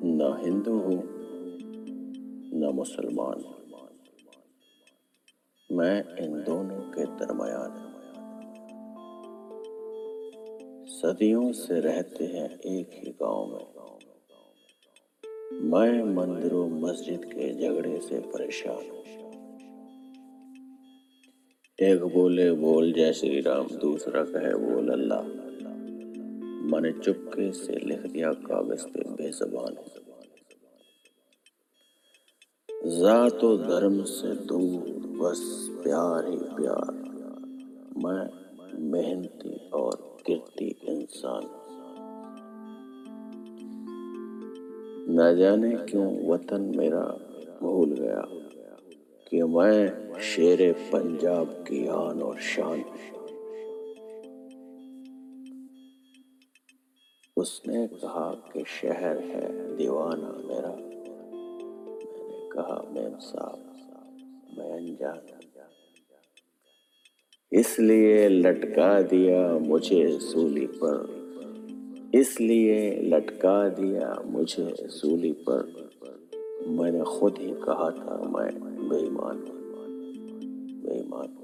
نہ ہندو ہوں نہ مسلمان، میں ان دونوں کے درمیان ہوں۔ صدیوں سے رہتے ہیں ایک ہی گاؤں میں مندر و مسجد کے جھگڑے سے پریشان ہوں۔ ایک بولے بول جے شری رام، دوسرا کہے بول اللہ، میں نے چپکے سے لکھ دیا کاغذ پہ بے زبان ہوں۔ ذات و دھرم سے دور بس پیار ہی پیار، میں محنتی اور کرتی انسان ہوں۔ نہ جانے کیوں وطن میرا بھول گیا کہ میں شیر پنجاب کی آن اور شان ہوں۔ اس نے کہا کہ شہر ہے دیوانہ میرا، میں نے کہا میم صاحب میں انجان ہوں۔ اس لیے لٹکا دیا مجھے سولی پر، اس لیے لٹکا دیا مجھے سولی پر، میں نے خود ہی کہا تھا میں بے ایمان ہوں، بے ایمان ہوں۔